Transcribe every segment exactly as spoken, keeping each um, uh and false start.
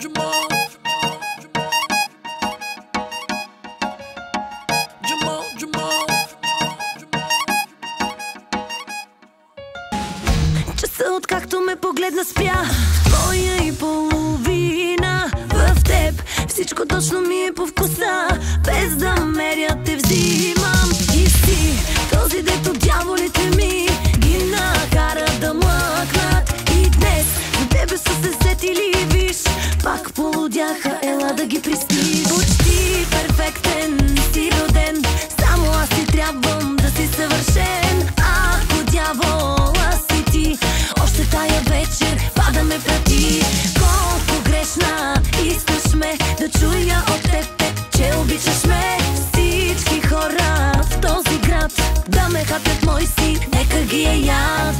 Часа откакто ме погледна спя, твоя и половина. В теб всичко точно ми е по вкуса, без да меря те взимам. И си този, дето дяволите ми ги накара да млъкнат. И днес за тебе са се сетили, виж, пак полудяха, ела да ги присниш. Почти перфектен си роден, само аз си трябвам да си съвършен. Ако дявола си ти, още тая вечер пада ме прати. Колко грешна искаш ме да чуя от теб, теб, че обичаш ме. Всички хора в този град да ме хапят мой си, нека ги е яд.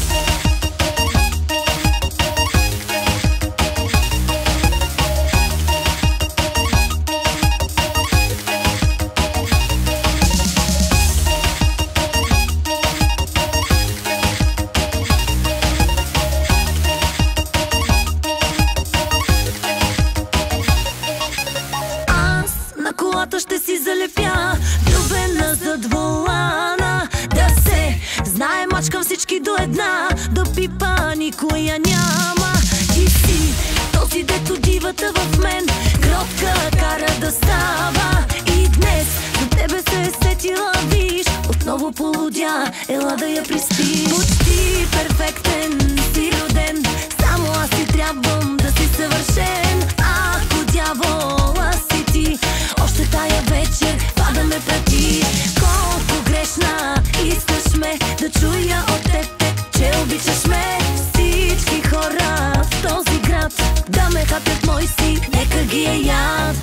Колата ще си залепя, влюбена зад волана. Да се знае, мачкам всички до една, да пипа никоя няма. Ти си този, дето дивата в мен гротка кара да става. И днес за тебе се е сетила, виж, отново полудя, ела да я приспиш. Почти перфектен си роден, само аз си трябвам да си съвършен. Ако дявола си ти, още тая вечер пада ме прати. Колко грешна искаш ме да чуя от теб, теб, че обичаш ме. Всички хора в този град да ме хапят мой си, нека ги е яд.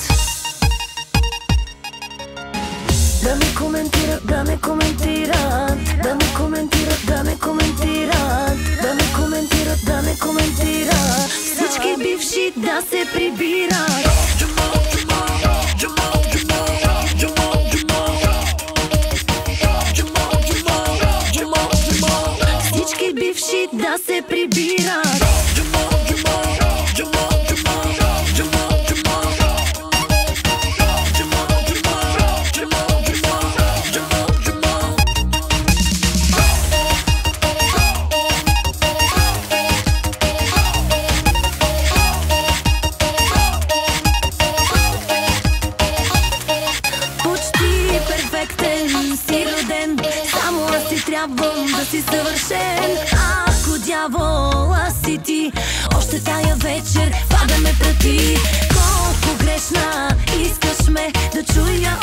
Да ме коментират, да ме коментират, да ме коментират, да ме коментират, да ме коментират, да ме коментират. Всички бивши да се прибират. Всички бивши да се прибират. Си роден, само аз си трябвам да си съвършен. Ако дявола си ти, още тая вечер пада ме прати. Колко грешна искаш ме да чуя